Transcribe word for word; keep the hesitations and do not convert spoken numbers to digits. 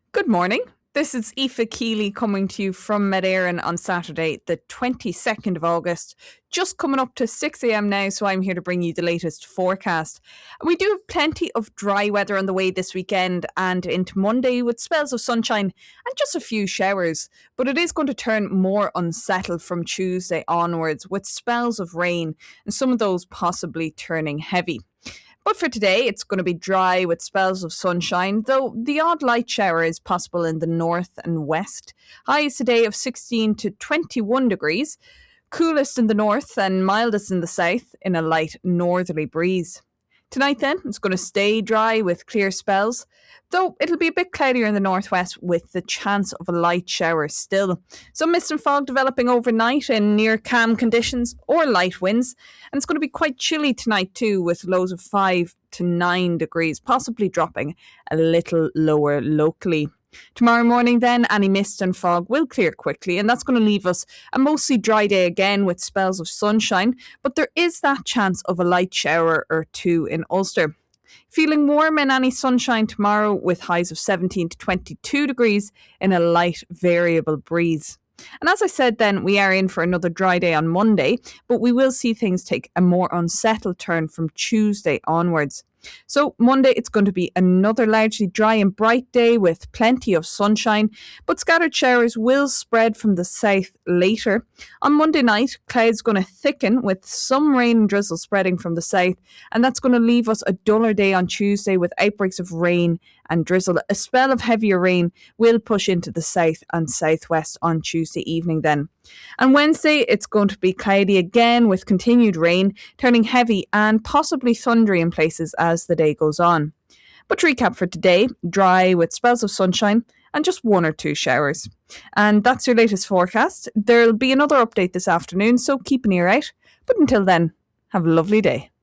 Good morning. This is Aoife Keeley coming to you from Medeirin on Saturday, the twenty-second of August. Just coming up to six a m now, so I'm here to bring you the latest forecast. And we do have plenty of dry weather on the way this weekend and into Monday with spells of sunshine and just a few showers. But it is going to turn more unsettled from Tuesday onwards with spells of rain and some of those possibly turning heavy. But for today, it's going to be dry with spells of sunshine, though the odd light shower is possible in the north and west. Highs today of sixteen to twenty-one degrees, coolest in the north and mildest in the south in a light northerly breeze. Tonight, then, it's going to stay dry with clear spells, though it'll be a bit cloudier in the northwest with the chance of a light shower still. Some mist and fog developing overnight in near calm conditions or light winds, and it's going to be quite chilly tonight too, with lows of five to nine degrees, possibly dropping a little lower locally. Tomorrow morning, then, any mist and fog will clear quickly, and that's going to leave us a mostly dry day again with spells of sunshine, but there is that chance of a light shower or two in Ulster. Feeling warm in any sunshine tomorrow with highs of seventeen to twenty-two degrees in a light variable breeze. And as I said then, we are in for another dry day on Monday, but we will see things take a more unsettled turn from Tuesday onwards. So Monday, it's going to be another largely dry and bright day with plenty of sunshine, but scattered showers will spread from the south later. On Monday night, clouds going to thicken with some rain and drizzle spreading from the south, and that's going to leave us a duller day on Tuesday with outbreaks of rain and drizzle. A spell of heavier rain will push into the south and southwest on Tuesday evening then. And Wednesday, it's going to be cloudy again with continued rain, turning heavy and possibly thundery in places as the day goes on. But to recap for today, dry with spells of sunshine and just one or two showers. And that's your latest forecast. There'll be another update this afternoon, so keep an ear out. But until then, have a lovely day.